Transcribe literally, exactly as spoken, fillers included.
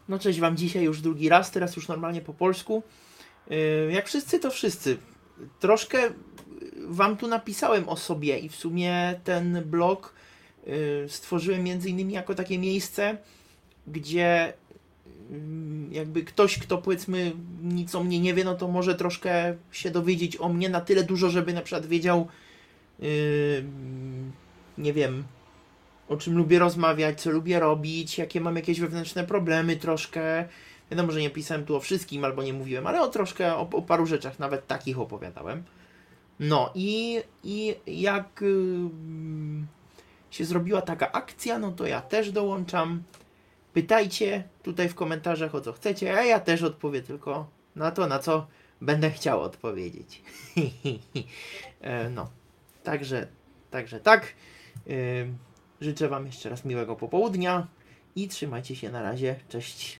No cześć wam dzisiaj już drugi raz, teraz już normalnie po polsku. Yy, Jak wszyscy, to wszyscy. Troszkę wam tu napisałem o sobie i w sumie ten blog yy, stworzyłem między innymi jako takie miejsce, gdzie yy, jakby ktoś, kto powiedzmy nic o mnie nie wie, no to może troszkę się dowiedzieć o mnie na tyle dużo, żeby na przykład wiedział, yy, nie wiem, o czym lubię rozmawiać, co lubię robić, jakie mam jakieś wewnętrzne problemy troszkę. Wiadomo, że nie pisałem tu o wszystkim albo nie mówiłem, ale o troszkę, o, o paru rzeczach, nawet takich opowiadałem. No i, i jak yy, się zrobiła taka akcja, no to ja też dołączam. Pytajcie tutaj w komentarzach o co chcecie, a ja też odpowiem tylko na to, na co będę chciał odpowiedzieć. E, no, także, także tak. Yy, Życzę wam jeszcze raz miłego popołudnia i trzymajcie się na razie. Cześć.